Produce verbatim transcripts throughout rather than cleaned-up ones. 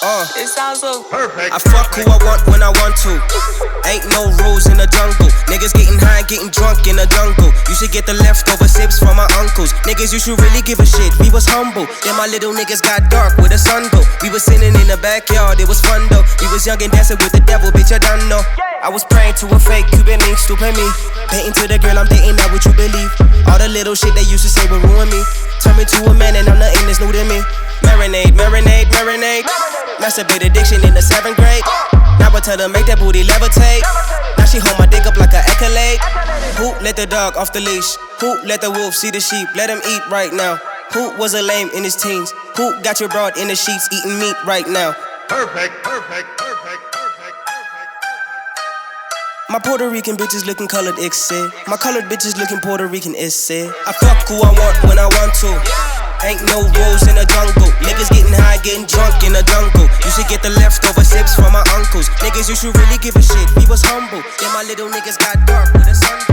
Uh, It sounds so perfect. I fuck who I want when I want to. Ain't no rules in the jungle. Niggas getting high, getting drunk in the jungle. You should get the leftover sips from my uncles. Niggas, you should really give a shit. We was humble. Then my little niggas got dark with the sun go. We was sitting in the backyard, it was fun though. We was young and dancing with the devil, bitch, I don't know. I was praying to a fake Cuban link, stupid me. Painting to the girl I'm dating, not what you believe. All the little shit they used to say would ruin me. Turn me to a man and I'm nothing that's new to me. Marinade, marinade, marinade. Masturbate addiction in the seventh grade. Now I tell her make that booty levitate. Now she hold my dick up like an accolade. Who let the dog off the leash? Who let the wolf see the sheep? Let him eat right now. Who was a lame in his teens? Who got your broad in the sheets eating meat right now? Perfect, perfect, perfect, perfect, perfect. My Puerto Rican bitches looking colored, it's said. My colored bitches looking Puerto Rican, it's said. I fuck who I want when I want to. Ain't no rules in the jungle. Niggas getting high, getting drunk in the jungle. You should get the leftover sips from my uncles. Niggas, you should really give a shit. We was humble. Then my little niggas got dark with the sun.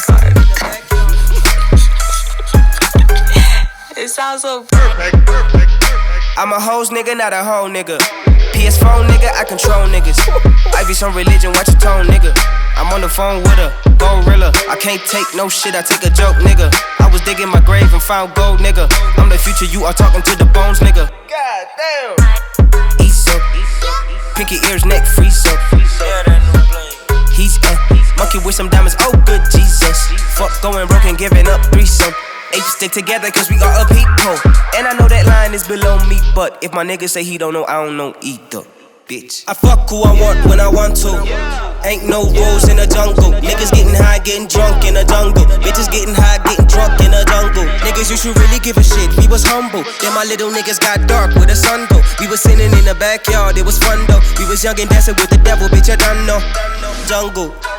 It sounds so Perfect, perfect, perfect. I'm a hoes nigga, not a hoe nigga. P S four nigga, I control niggas. I be some religion, watch your tone nigga. I'm on the phone with a gorilla. I can't take no shit, I take a joke nigga. I was digging my grave and found gold nigga. I'm the future, you are talking to the bones nigga. God damn. Eat so, pinky ears, neck free so. He's a monkey with some diamonds, oh good Jesus. Fuck going broke and giving up threesome. Apes stick together cause we are a people. And I know that line is below me, but if my nigga say he don't know, I don't know either. Bitch. I fuck who I want when I want to. Ain't no rules in the jungle. Niggas getting high, getting drunk in the jungle. Bitches getting high, getting drunk in the jungle. Niggas, you should really give a shit. We was humble. Then my little niggas got dark with the sun go. We was sitting in the backyard, it was fun though. We was young and dancing with the devil, bitch, I don't know. Jungle.